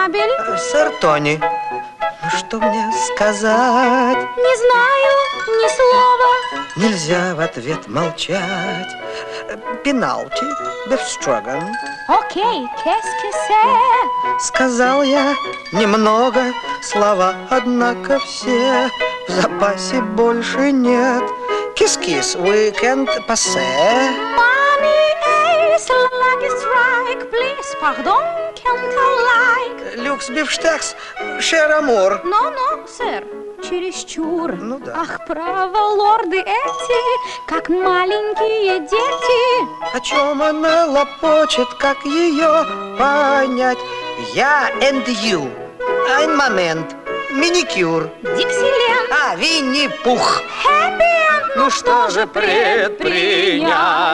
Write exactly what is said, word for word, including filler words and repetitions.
констебль? Сэр Тони. Ну что мне сказать? Не знаю ни слова. Нельзя в ответ молчать. Пеналти, бефстроган. Окей, qu'est-ce que c'est? Сказал я немного слова, однако все в запасе больше нет. Кис-кис, weekend пассе. Money is like a strike. Please, pardon, can't I like? Люкс бифштекс, шер амур. Но-но, сэр, чересчур. Ну да. Ах, право, лорды эти, как маленькие дети. О чем она лопочет, как ее понять? Я and you. Ein момент. Миникюр. Диксиленд. А, Винни-Пух. Хэппи-энд. Ну что же предпринять?